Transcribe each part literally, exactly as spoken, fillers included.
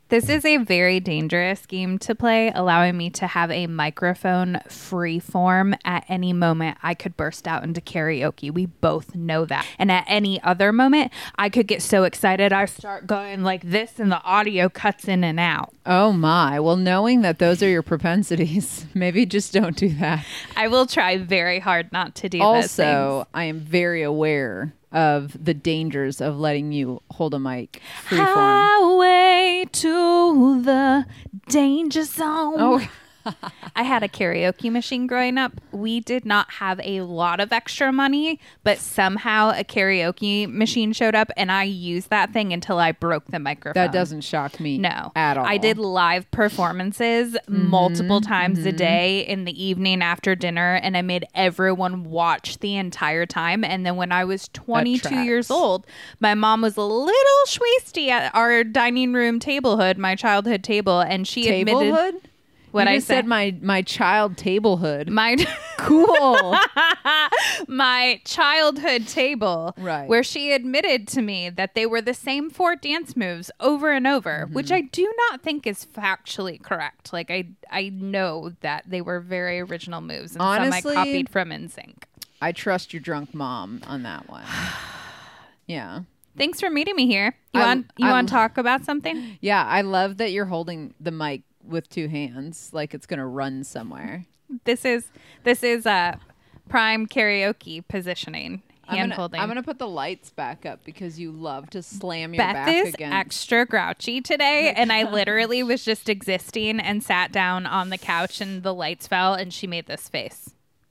This is a very dangerous game to play, allowing me to have a microphone free form at any moment. I could burst out into karaoke. We both know that. And at any other moment, I could get so excited I start going like this and the audio cuts in and out. Oh my. Well, knowing that those are your propensities, maybe just don't do that. I will try very hard not to do also, those things. Also, I am very aware of the dangers of letting you hold a mic freeform. Highway to the danger zone. Oh, I had a karaoke machine growing up. We did not have a lot of extra money, but somehow a karaoke machine showed up and I used that thing until I broke the microphone. That doesn't shock me no. at all. I did live performances mm-hmm, multiple times mm-hmm. a day in the evening after dinner, and I made everyone watch the entire time. And then when I was twenty-two years old, my mom was a little schweasty at our dining room tablehood, my childhood table, and she tablehood? admitted... What you I just said, said my my child tablehood. My cool. My childhood table, right? Where she admitted to me that they were the same four dance moves over and over, mm-hmm. which I do not think is factually correct. Like I I know that they were very original moves, and honestly, some I copied from N Sync. I trust your drunk mom on that one. Yeah. Thanks for meeting me here. You I, want you I, want to talk about something? Yeah, I love that you're holding the mic with two hands like it's gonna run somewhere. This is this is uh prime karaoke positioning, hand I'm gonna, holding. I'm gonna put the lights back up because you love to slam your Beth back is against. extra grouchy today, and I literally was just existing and sat down on the couch and the lights fell and she made this face.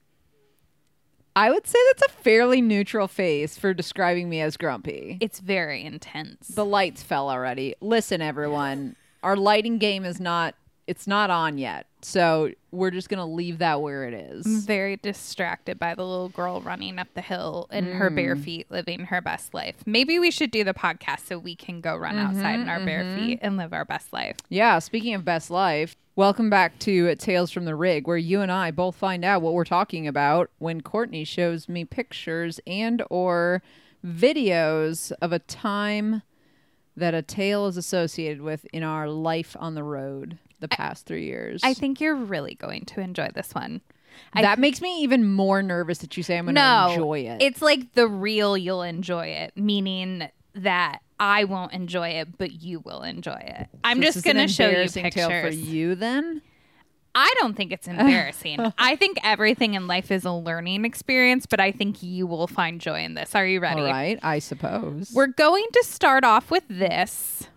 I would say that's a fairly neutral face for describing me as grumpy. It's very intense. The lights fell already. Listen, everyone, our lighting game is not It's not on yet, so we're just going to leave that where it is. I'm very distracted by the little girl running up the hill in mm. her bare feet, living her best life. Maybe we should do the podcast so we can go run mm-hmm, outside in our mm-hmm. bare feet and live our best life. Yeah, speaking of best life, welcome back to Tales from the Rig, where you and I both find out what we're talking about when Courtney shows me pictures and or videos of a time that a tale is associated with in our life on the road. The past three years. I think you're really going to enjoy this one. That I, makes me even more nervous that you say I'm going to no, enjoy it. It's like the real you'll enjoy it, meaning that I won't enjoy it, but you will enjoy it. I'm so just going to show you pictures. Tale for you then? I don't think it's embarrassing. I think everything in life is a learning experience, but I think you will find joy in this. Are you ready? All right, I suppose. We're going to start off with this.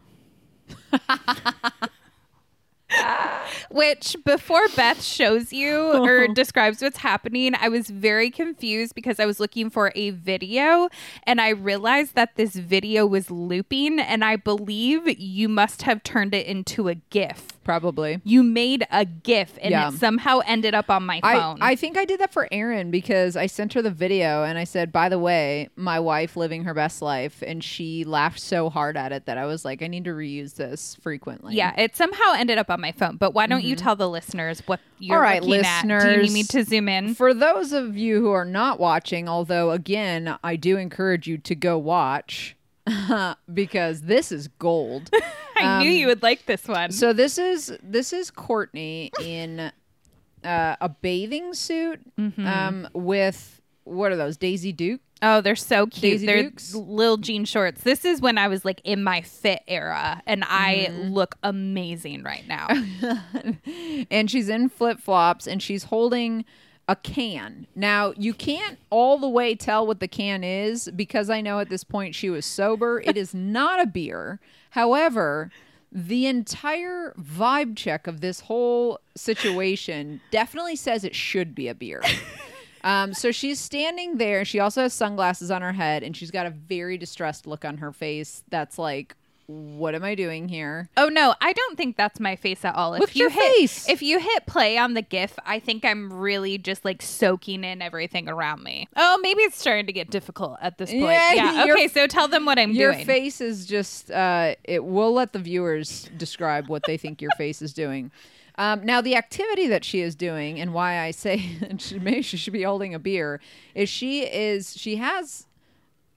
Which, before Beth shows you or describes what's happening, I was very confused because I was looking for a video and I realized that this video was looping, and I believe you must have turned it into a GIF. Probably. You made a GIF and yeah. it somehow ended up on my phone. I, I think I did that for Erin because I sent her the video and I said, by the way, my wife living her best life, and she laughed so hard at it that I was like, I need to reuse this frequently. Yeah, it somehow ended up on my phone. But why don't mm-hmm. you tell the listeners what you're All right, looking listeners, at? Do you need me to zoom in? For those of you who are not watching, although again, I do encourage you to go watch because this is gold. I um, knew you would like this one. So this is this is Courtney in uh, a bathing suit mm-hmm. um, with, what are those, Daisy Duke? Oh, they're so cute. Daisy they're Dukes? little jean shorts. This is when I was like in my fit era, and I mm-hmm. look amazing right now. And she's in flip-flops, and she's holding a can. Now, you can't all the way tell what the can is because I know at this point she was sober. It is not a beer. However, the entire vibe check of this whole situation definitely says it should be a beer. Um, so she's standing there. She also has sunglasses on her head, and she's got a very distressed look on her face that's like, what am I doing here? Oh no, I don't think that's my face at all. If Look at you your hit, face. If you hit play on the GIF, I think I'm really just like soaking in everything around me. Oh, maybe it's starting to get difficult at this point. Yeah, yeah. your- Okay, so tell them what I'm Your doing. face is just, uh, it will let the viewers describe what they think your face is doing. Um, now, the activity that she is doing, and why I say she, maybe she should be holding a beer, is she is, she has a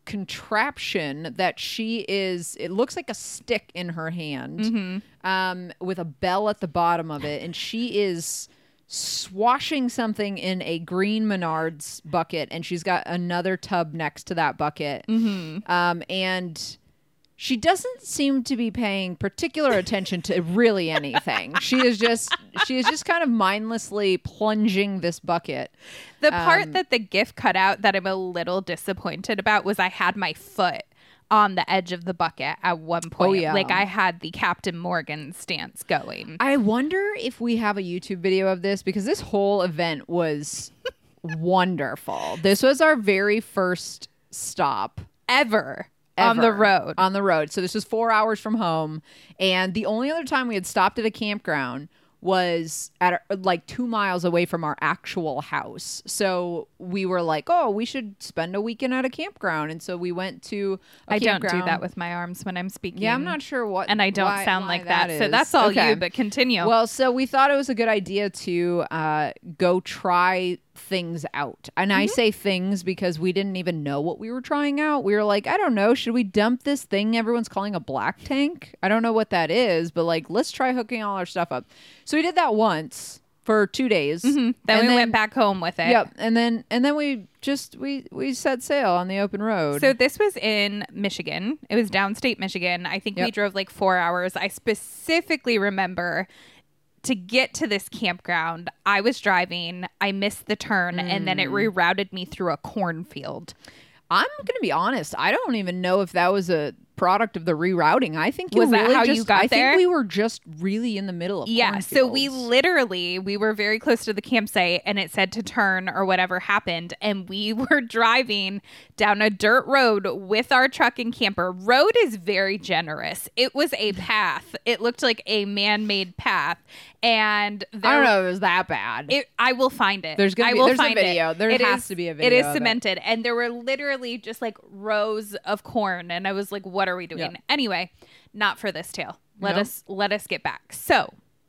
contraption that she is, it looks like a stick in her hand, mm-hmm. um, with a bell at the bottom of it. And she is swashing something in a green Menards bucket. And she's got another tub next to that bucket. Mm-hmm. Um, and she doesn't seem to be paying particular attention to really anything. She is just, she is just kind of mindlessly plunging this bucket. The part Um, that the GIF cut out that I'm a little disappointed about was I had my foot on the edge of the bucket at one point. Oh, yeah. Like I had the Captain Morgan stance going. I wonder if we have a YouTube video of this, because this whole event was wonderful. This was our very first stop Ever. ever On the road. On the road. So this was four hours from home. And the only other time we had stopped at a campground was at our, like two miles away from our actual house. So we were like, oh, we should spend a weekend at a campground. And so we went to a I don't campground. do that with my arms when I'm speaking. Yeah, I'm not sure what. And I don't why- sound why like that. is. So that's all Okay. you, but continue. Well, so we thought it was a good idea to uh, go try things out. And Mm-hmm. I say things because we didn't even know what we were trying out. We were like, I don't know, should we dump this thing everyone's calling a black tank? I don't know what that is, but like, let's try hooking all our stuff up. So we did that once for two days. Mm-hmm. Then and we went back home with it. Yep. And then and then we just we we set sail on the open road. So this was in Michigan. It was downstate Michigan. I think we Yep. drove like four hours. I specifically remember to get to this campground, I was driving, I missed the turn, and then it Mm. rerouted me through a cornfield. I'm gonna be honest. I don't even know if that was a product of the rerouting. I think you Was that really how just, you got I there? think we were just really in the middle of Yeah, so we cornfields. literally, we were very close to the campsite and it said to turn or whatever happened. And we were driving down a dirt road with our truck and camper. Road is very generous. It was a path. It looked like a man-made path. And there, I don't know if it was that bad. It, I will find it. There's gonna I be- will there's a find video. It. There It has is- to be a It video is of it. cemented, and there were literally just like rows of corn, and I was like, "What are we doing?" Yep. Anyway, not for this tale. Let Nope. us let us get back. So,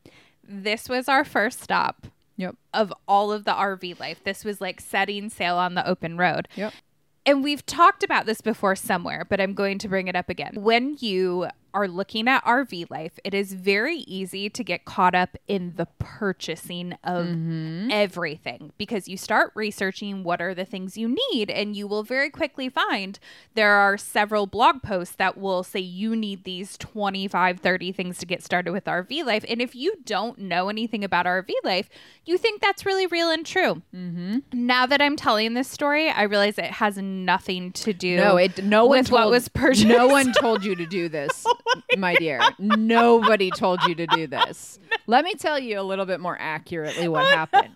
this was our first stop Yep. of all of the R V life. This was like setting sail on the open road. Yep. And we've talked about this before somewhere, but I'm going to bring it up again. When you are looking at R V life, it is very easy to get caught up in the purchasing of Mm-hmm. everything, because you start researching what are the things you need, and you will very quickly find there are several blog posts that will say you need these twenty-five, thirty things to get started with R V life. And if you don't know anything about R V life, you think that's really real and true. Mm-hmm. Now that I'm telling this story, I realize it has nothing to do No, it. No one with told, what was purchased. No one told you to do this, my dear. Nobody told you to do this. Let me tell you a little bit more accurately what happened.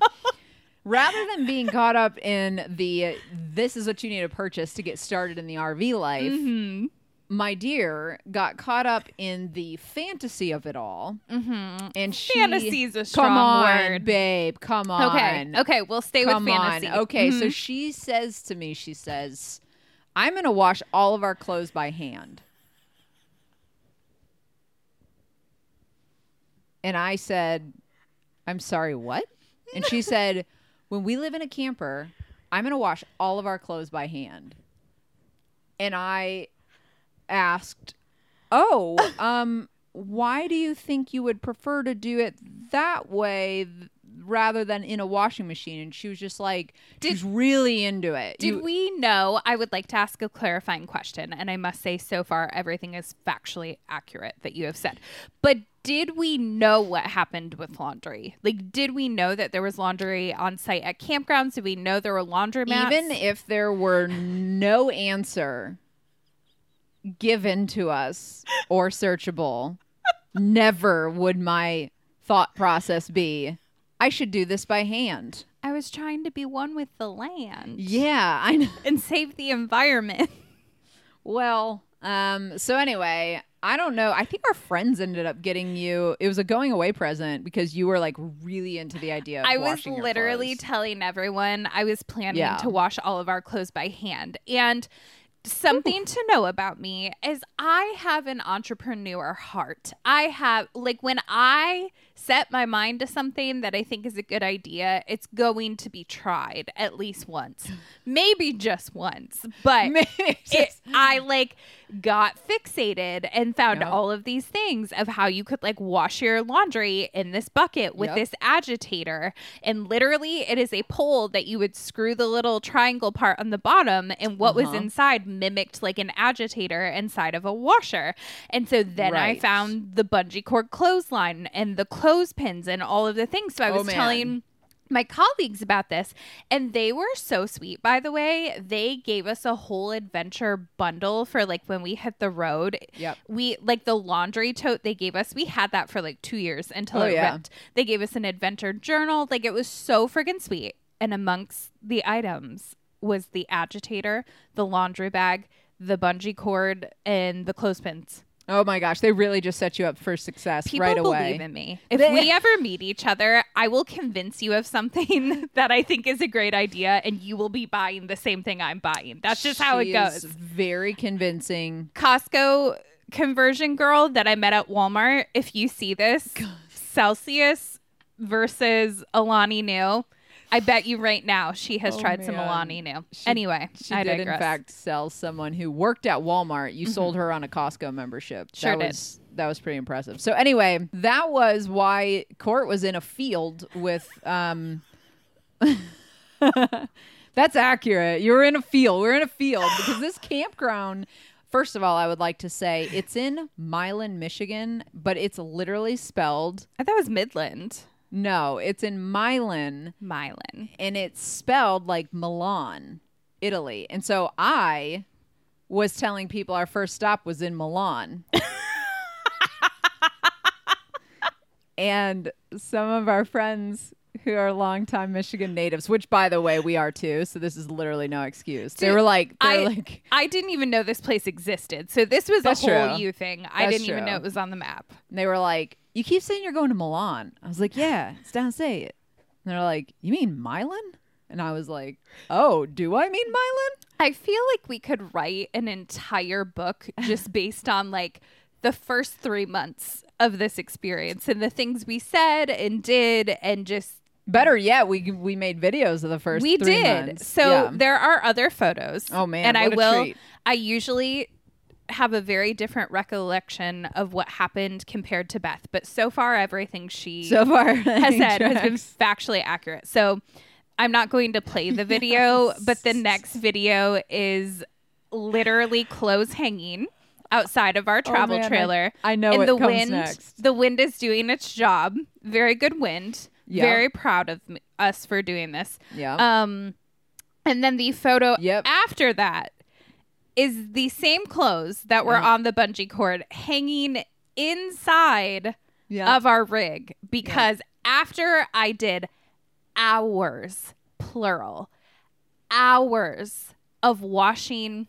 Rather than being caught up in the this is what you need to purchase to get started in the R V life, Mm-hmm. my dear got caught up in the fantasy of it all. Mm-hmm. And she Fantasy is a strong come on, word. babe. Come on. Okay. Okay. We'll stay Come with fantasy. on. Okay, so Mhm. she says to me, she says, I'm going to wash all of our clothes by hand. And I said, I'm sorry, what? And she said, when we live in a camper, I'm going to wash all of our clothes by hand. And I asked, oh, um, why do you think you would prefer to do it that way th- rather than in a washing machine? And she was just like, she's really into it. Did You- we know? I would like to ask a clarifying question, and I must say, so far, everything is factually accurate that you have said. But did we know what happened with laundry? Like, did we know that there was laundry on site at campgrounds? Did we know there were laundromats? Even if there were no answer given to us or searchable, never would my thought process be, I should do this by hand. I was trying to be one with the land. Yeah, I know. And save the environment. Well, um, so anyway, I don't know. I think our friends ended up getting you. It was a going away present because you were like really into the idea of I was washing your literally clothes. telling everyone I was planning Yeah. to wash all of our clothes by hand. And something to know about me is I have an entrepreneur heart. I have, like, when I set my mind to something that I think is a good idea, it's going to be tried at least once, maybe just once. But it, I like got fixated and found yep. all of these things of how you could like wash your laundry in this bucket with yep. this agitator. And literally it is a pole that you would screw the little triangle part on the bottom, and what uh-huh. was inside mimicked like an agitator inside of a washer. And so then right. I found the bungee cord clothesline and the clothespins and all of the things. So I was oh, telling my colleagues about this, and they were so sweet, by the way. They gave us a whole adventure bundle for like when we hit the road. Yep. We like the laundry tote they gave us. We had that for like two years until oh, it yeah. ripped. They gave us an adventure journal. Like it was so friggin' sweet. And amongst the items was the agitator, the laundry bag, the bungee cord, and the clothespins. Oh my gosh, they really just set you up for success People right away. People believe in me. If they- we ever meet each other, I will convince you of something that I think is a great idea, and you will be buying the same thing I'm buying. That's just how she it goes. Is very convincing. Costco conversion girl that I met at Walmart. If you see this, Celsius versus Alani Nu. I bet you right now she has oh, tried man. some Alani Nu. She, anyway, she I did digress. in fact sell someone who worked at Walmart. You mm-hmm. sold her on a Costco membership. Sure that did. Was, that was pretty impressive. So anyway, that was why Court was in a field with. Um, that's accurate. You were in a field. We're in a field because this campground. First of all, I would like to say it's in Milan, Michigan, but it's literally spelled. I thought it was Midland. No, it's in Milan. Milan. And it's spelled like Milan, Italy. And so I was telling people our first stop was in Milan. And some of our friends who are longtime Michigan natives, which by the way, we are too. So this is literally no excuse. Dude, they were like, they I, were like, I didn't even know this place existed. So this was a whole true. you thing. I That's didn't true. even know it was on the map. And they were like, you keep saying you're going to Milan. I was like, yeah, it's downstate. And they're like, you mean Milan? And I was like, oh, do I mean Milan? I feel like we could write an entire book just based on like the first three months of this experience and the things we said and did, and just better yet, we we made videos of the first we three did. months. So yeah. there are other photos. Oh man, and what I a will. Treat. I usually have a very different recollection of what happened compared to Beth, but so far everything she so far has said has been factually accurate. So I'm not going to play the video, but the next video is literally clothes hanging outside of our travel oh, man, trailer. I, I know and what the comes wind, next. The wind is doing its job. Very good wind. Yep. Very proud of me, us for doing this. Yeah. Um, and then the photo yep. after that is the same clothes that were yeah. on the bungee cord hanging inside yeah. of our rig, because yeah. after I did hours, plural, hours of washing,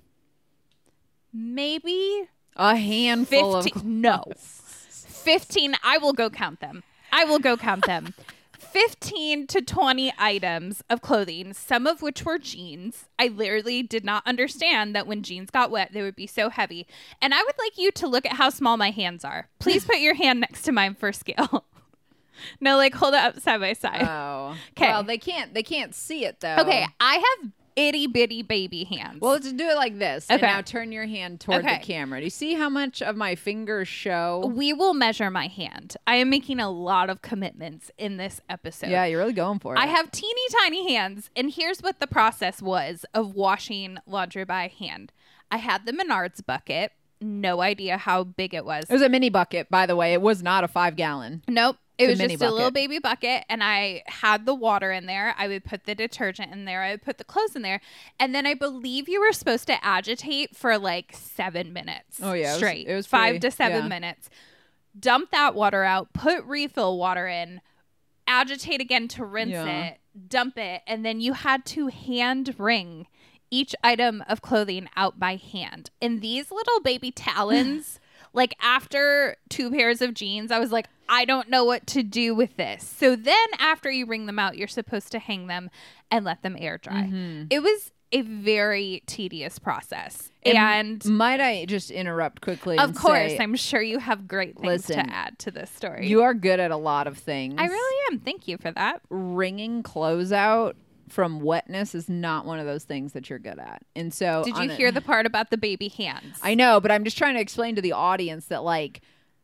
maybe a handful fifteen, of no, fifteen. I will go count them. I will go count them. fifteen to twenty items of clothing, some of which were jeans. I literally did not understand that when jeans got wet, they would be so heavy. And I would like you to look at how small my hands are. Please put your hand next to mine for scale. No, like hold it up side by side. Oh. Okay. Well, they can't they can't see it though. Okay, I have itty bitty baby hands. Well, let's do it like this. Okay. And now turn your hand toward okay. the camera. Do you see how much of my fingers show? We will measure my hand. I am making a lot of commitments in this episode. Yeah, you're really going for it. I have teeny tiny hands, and here's what the process was of washing laundry by hand. I had the Menards bucket. No idea how big it was. It was a mini bucket, by the way. It was not a five gallon. Nope. It was just bucket. a little baby bucket, and I had the water in there. I would put the detergent in there. I would put the clothes in there. And then I believe you were supposed to agitate for like seven minutes oh, yeah, straight. It was, it was five pretty, to seven yeah. minutes. Dump that water out, put refill water in, agitate again to rinse yeah. it, dump it, and then you had to hand wring each item of clothing out by hand. And these little baby talons, like after two pairs of jeans, I was like, I don't know what to do with this. So then after you wring them out, you're supposed to hang them and let them air dry. Mm-hmm. It was a very tedious process. And, and might I just interrupt quickly? Of and course, say, I'm sure you have great things listen, to add to this story. You are good at a lot of things. I really am. Thank you for that. Wringing clothes out from wetness is not one of those things that you're good at. And so did you hear a, the part about the baby hands? I know, but I'm just trying to explain to the audience that, like,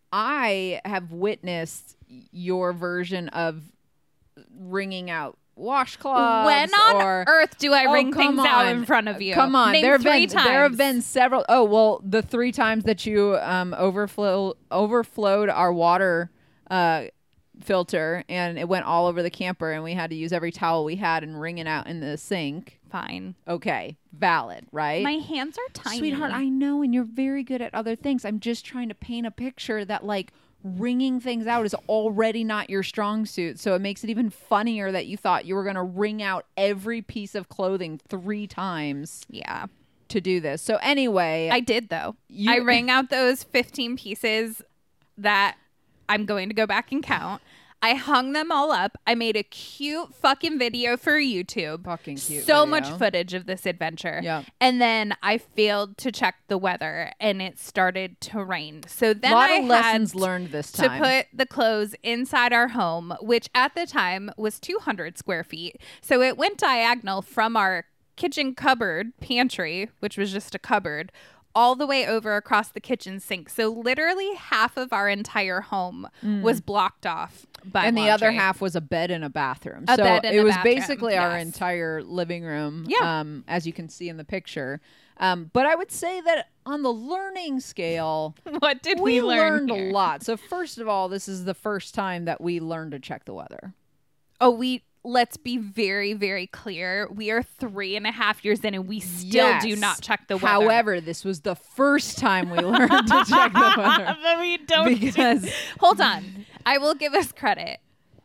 I have witnessed your version of wringing out washcloths. When on or, earth do I oh, wring things on. out in front of you? Come on, Name there have three been times. there have been several. Oh well, the three times that you um overflow overflowed our water uh filter and it went all over the camper and we had to use every towel we had and wring it out in the sink. Fine. Okay, valid, right? My hands are tiny, sweetheart. I know, and you're very good at other things. I'm just trying to paint a picture that, like, wringing things out is already not your strong suit, so it makes it even funnier that you thought you were going to wring out every piece of clothing three times yeah to do this. So anyway, I did though you- I wring out those fifteen pieces that I'm going to go back and count. I hung them all up. I made a cute fucking video for YouTube. Fucking cute So video. much footage of this adventure. Yeah. And then I failed to check the weather and it started to rain. So then a lot I of lessons had learned this to time. put the clothes inside our home, which at the time was two hundred square feet. So it went diagonal from our kitchen cupboard pantry, which was just a cupboard, all the way over across the kitchen sink. So literally half of our entire home mm. was blocked off by and laundry. the other half was a bed and a bathroom. A so bed and it a was bathroom, basically yes. our entire living room, yeah. um, as you can see in the picture. Um, but I would say that on the learning scale, what did we, we learn learned here? a lot. So first of all, this is the first time that we learned to check the weather. Oh, we... Let's be very, very clear. We are three and a half years in and we still yes. do not check the weather. However, this was the first time we learned to check the weather. But we don't. Because do- Hold on. I will give us credit.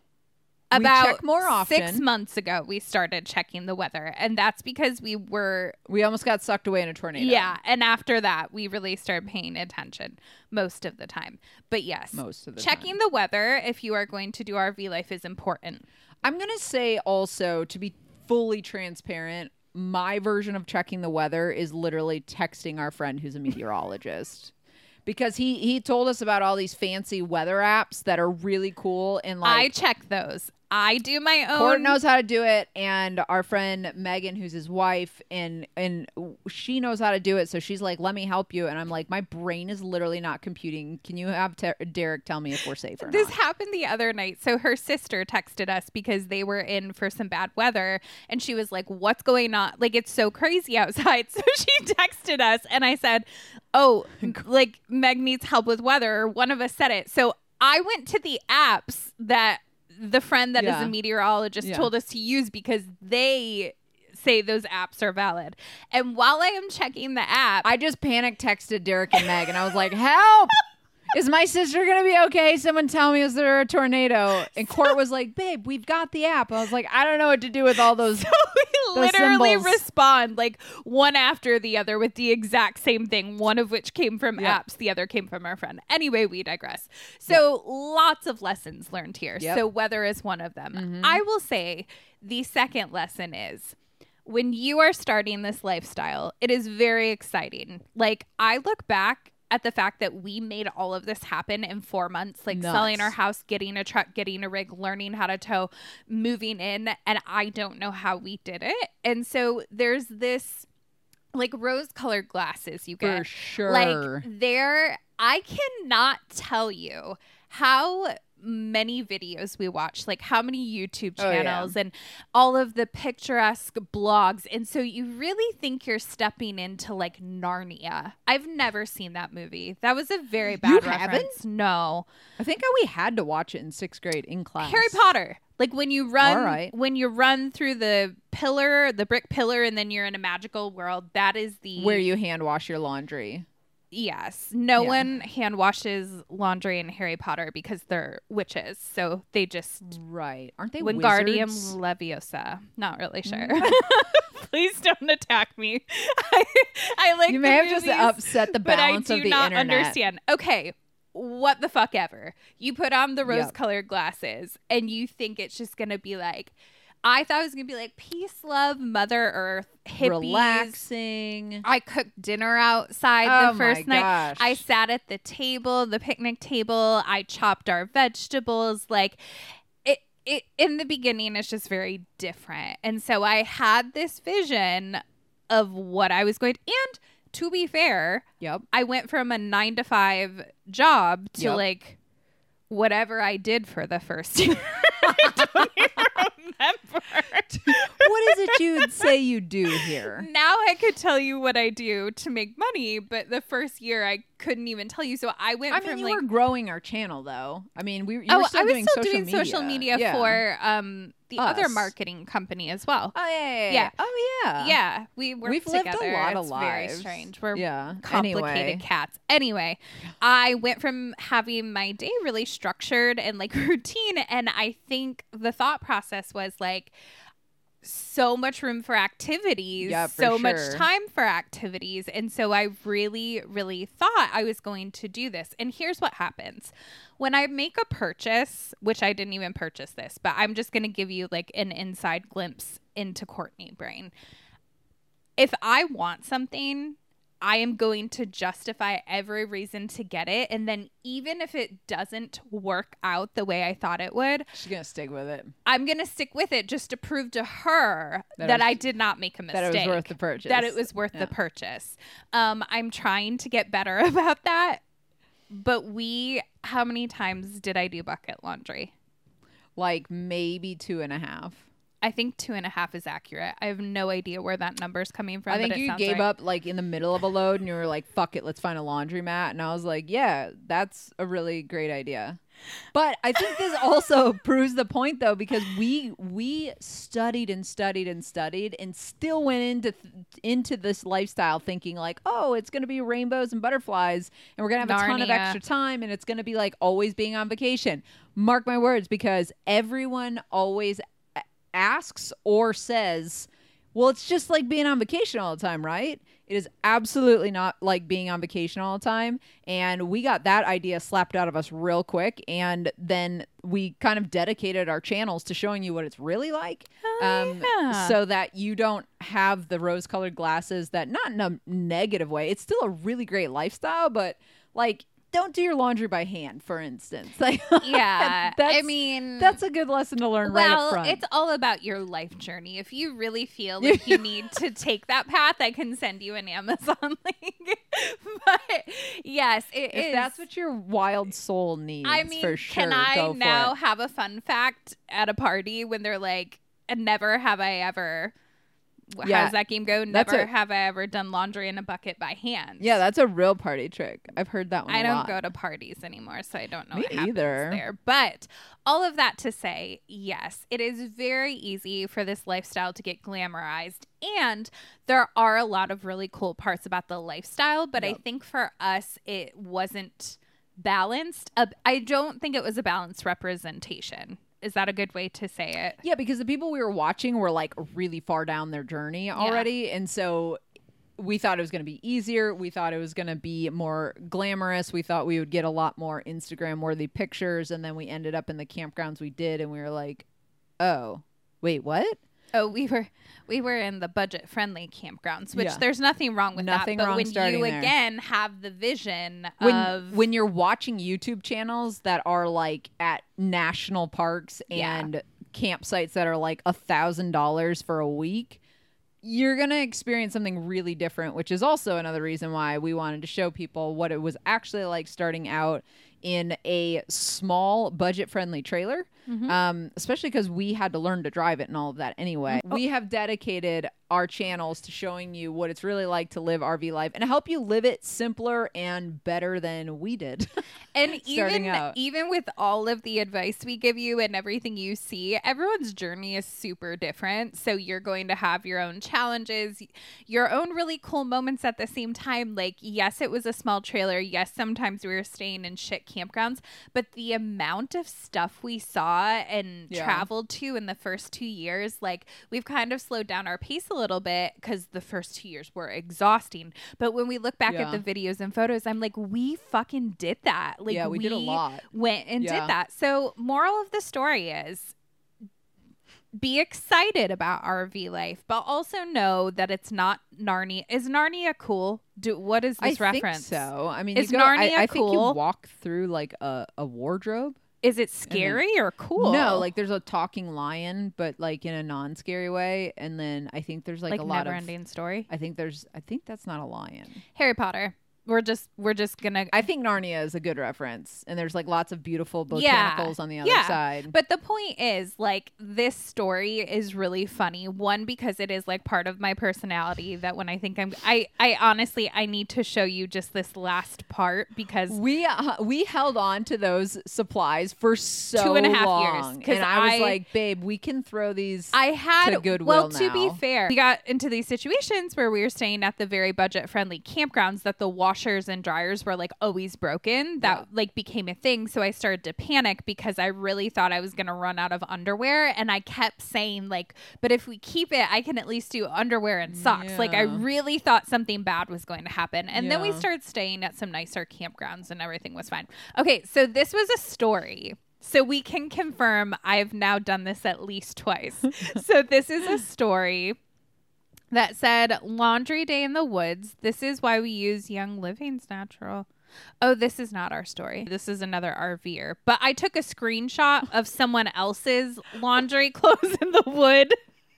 About we check more often. six months ago, we started checking the weather. And that's because we were... We almost got sucked away in a tornado. Yeah. And after that, we really started paying attention most of the time. But yes, most of the checking time. the weather, if you are going to do R V life, is important. I'm going to say also, to be fully transparent, my version of checking the weather is literally texting our friend who's a meteorologist. Because he, he told us about all these fancy weather apps that are really cool. And like I check those. I do my own. Court knows how to do it, and our friend Megan, who's his wife, and and she knows how to do it. So she's like, "Let me help you," and I'm like, "My brain is literally not computing. Can you have Ter- Derek tell me if we're safe or this not?" This happened the other night. So her sister texted us because they were in for some bad weather, and she was like, "What's going on? Like, it's so crazy outside." So she texted us, and I said, "Oh, like Meg needs help with weather." One of us said it. So I went to the apps that the friend that yeah. is a meteorologist yeah. told us to use because they say those apps are valid. And while I am checking the app, I just panic texted Derek and Meg, and I was like, "Help! Is my sister gonna be okay? Someone tell me, is there a tornado?" And Court was like, "Babe, we've got the app." I was like, "I don't know what to do with all those." So we literally symbols. respond like one after the other with the exact same thing, one of which came from yeah. apps, the other came from our friend. Anyway, we digress. So yep. lots of lessons learned here. Yep. So weather is one of them. Mm-hmm. I will say the second lesson is when you are starting this lifestyle, it is very exciting. Like, I look back at the fact that we made all of this happen in four months, like Nuts. selling our house, getting a truck, getting a rig, learning how to tow, moving in. And I don't know how we did it. And so there's this like rose colored glasses you get. For sure. Like there, I cannot tell you how many videos we watch, like how many YouTube channels oh, yeah. and all of the picturesque blogs. And so you really think you're stepping into like Narnia. I've never seen that movie. That was a very bad you reference. Haven't? No. I think we had to watch it in sixth grade in class. Harry Potter. Like when you run, all right. when you run through the pillar, the brick pillar, and then you're in a magical world. That is the where you hand wash your laundry. Yes. No yeah. one hand washes laundry in Harry Potter because they're witches. So they just... Right. Aren't they Wingardium wizards? Leviosa. Not really sure. Please don't attack me. I, I like You the may have movies, just upset the balance but I of do the not internet. understand. Okay. What the fuck ever. You put on the rose-colored yep. glasses and you think it's just going to be like I thought it was going to be like peace, love, Mother Earth, hippies. Relaxing. I cooked dinner outside Oh the first my night. gosh. I sat at the table, the picnic table. I chopped our vegetables. Like it, it in the beginning, it's just very different. And so I had this vision of what I was going to, and to be fair, Yep. I went from a nine to five job to Yep. like whatever I did for the first year. I don't even remember. What is it you would say you do here? Now I could tell you what I do to make money, but the first year I couldn't even tell you. So I went I from mean, you like were growing our channel, though. I mean, we you oh, were still I was doing still social doing media. social media Yeah. for um the Us. other marketing company as well. Oh yeah, yeah, yeah. Yeah. Oh yeah. Yeah, we worked We've lived together. a lot of it's very lives. strange. We're Yeah. complicated Anyway. cats. Anyway, I went from having my day really structured and like routine, and I think the thought process was like so much room for activities, Yeah, for so much sure. time for activities. And so I really, really thought I was going to do this. And here's what happens. When I make a purchase, which I didn't even purchase this, but I'm just going to give you like an inside glimpse into Courtney brain. If I want something, I am going to justify every reason to get it. And then even if it doesn't work out the way I thought it would, She's gonna stick with it. I'm going to stick with it just to prove to her That that, it was- I did not make a mistake. That it was worth the purchase. That it was worth Yeah. the purchase. Um, I'm trying to get better about that. But we, how many times did I do bucket laundry? Like maybe two and a half. I think two and a half is accurate. I have no idea where that number's coming from. I think but it you sounds gave right. up like in the middle of a load and you were like, fuck it, let's find a laundromat. And I was like, yeah, that's a really great idea. But I think this also proves the point though, because we we studied and studied and studied and still went into th- into this lifestyle thinking like, oh, it's going to be rainbows and butterflies and we're going to have a ton of Narnia. extra time and it's going to be like always being on vacation. Mark my words, because everyone always a- asks or says, well, it's just like being on vacation all the time, right? It is absolutely not like being on vacation all the time. And we got that idea slapped out of us real quick. And then we kind of dedicated our channels to showing you what it's really like. Um, yeah. So that you don't have the rose colored glasses that, not in a negative way, it's still a really great lifestyle, but like, don't do your laundry by hand, for instance. Like, Yeah. that's, I mean, that's a good lesson to learn right up well, front. it's all about your life journey. If you really feel like you need to take that path, I can send you an Amazon link. But yes, it if is. that's what your wild soul needs, I mean, for sure, can I go for now it. have a fun fact at a party when they're like, never have I ever, how Yeah, does that game go? that's Never a- have I ever done laundry in a bucket by hand. Yeah, that's a real party trick. I've heard that one. I a don't lot. go to parties anymore, so I don't know Me what happens either. there. But all of that to say, yes, it is very easy for this lifestyle to get glamorized. And there are a lot of really cool parts about the lifestyle. But I Yep. think for us, it wasn't balanced. Uh, I don't think it was a balanced representation. Is that a good way to say it? Yeah, because the people we were watching were like really far down their journey already, and so we thought it was going to be easier. We thought it was going to be more glamorous. We thought we would get a lot more Instagram worthy pictures, and then we ended up in the campgrounds we did, and we were like, "Oh, wait, what?" Oh, we were we were in the budget friendly campgrounds, which Yeah. there's nothing wrong with Nothing that. But wrong when starting you there. again have the vision When of when you're watching YouTube channels that are like at national parks Yeah. and campsites that are like a thousand dollars for a week, you're going to experience something really different, which is also another reason why we wanted to show people what it was actually like starting out in a small budget friendly trailer. Um, especially because we had to learn to drive it and all of that anyway. We have dedicated our channels to showing you what it's really like to live R V life and help you live it simpler and better than we did. And starting even out. even with all of the advice we give you and everything you see, everyone's journey is super different. So you're going to have your own challenges, your own really cool moments at the same time. Like, yes, it was a small trailer. Yes, sometimes we were staying in shit campgrounds, but the amount of stuff we saw and Yeah. traveled to in the first two years, like we've kind of slowed down our pace a little bit because the first two years were exhausting. But when we look back Yeah. at the videos and photos, I'm like, we fucking did that. Like, Yeah, we did a lot. Went and Yeah. did that. So, moral of the story is be excited about R V life, but also know that it's not Narnia. Is Narnia cool? Do what is this I reference? Think so. I mean, is you go, Narnia I, I cool? think you walk through like a, a wardrobe. Is it scary then, or cool? No, like there's a talking lion, but like in a non-scary way. And then I think there's like, like a lot Never of Ending Story. I think there's. I think that's not a lion. Harry Potter. We're just we're just gonna. I think Narnia is a good reference, and there's like lots of beautiful botanicals yeah, on the other yeah. side. But the point is, like, this story is really funny. One, because it is like part of my personality. That when I think I'm, I, I honestly, I need to show you just this last part because we uh, we held on to those supplies for so two and a half long, years. And I was I, like, babe, we can throw these. I had to Goodwill well, now. to be fair, we got into these situations where we were staying at the very budget-friendly campgrounds that the washers and dryers were like always broken. That yeah. like became a thing. So I started to panic because I really thought I was going to run out of underwear. And I kept saying like, but if we keep it, I can at least do underwear and socks. Yeah. Like I really thought something bad was going to happen. And yeah. then we started staying at some nicer campgrounds and everything was fine. Okay. So this was a story. So we can confirm I've now done this at least twice. So this is a story that said laundry day in the woods. This is why we use Young Living's natural. Oh, this is not our story. This is another RVer. But I took a screenshot of someone else's laundry clothes in the wood.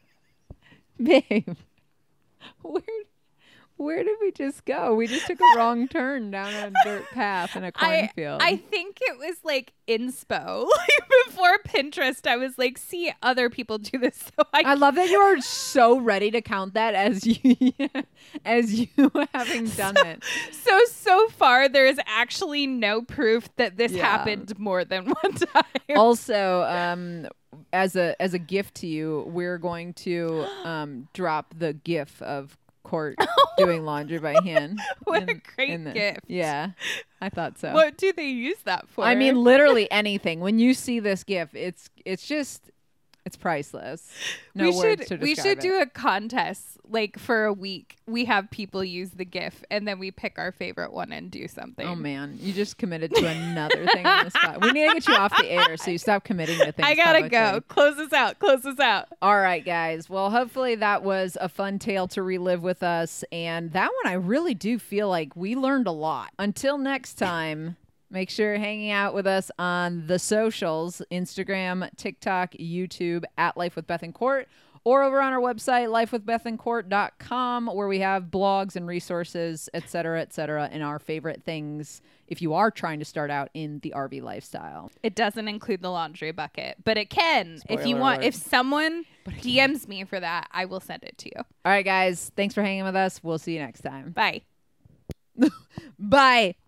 Babe, where where did we just go? We just took a wrong turn down a dirt path in a cornfield. I, I think it was like inspo. Like before Pinterest, I was like, see other people do this. So I, I love that you are so ready to count that as you as you having done so, it. So so far, there is actually no proof that this yeah. happened more than one time. Also, um, as a as a gift to you, we're going to um, drop the GIF of Court doing laundry by hand. What in, a great the, gift. Yeah, I thought so. What do they use that for? I mean, literally anything. When you see this GIF, it's it's just it's priceless. No we words should, to describe We should it. do a contest, like for a week. We have people use the GIF, and then we pick our favorite one and do something. Oh man, you just committed to another thing on the spot. We need to get you off the air so you stop committing to things. I gotta publicly. go. Close us out. Close us out. All right, guys. Well, hopefully that was a fun tale to relive with us, and that one I really do feel like we learned a lot. Until next time. Make sure you're hanging out with us on the socials, Instagram, TikTok, YouTube, at Life with Beth and Court, or over on our website, life with beth and court dot com, where we have blogs and resources, et cetera, et cetera, and our favorite things if you are trying to start out in the R V lifestyle. It doesn't include the laundry bucket, but it can. Spoiler if you want, alert. if someone D Ms me for that, I will send it to you. All right, guys. Thanks for hanging with us. We'll see you next time. Bye. Bye.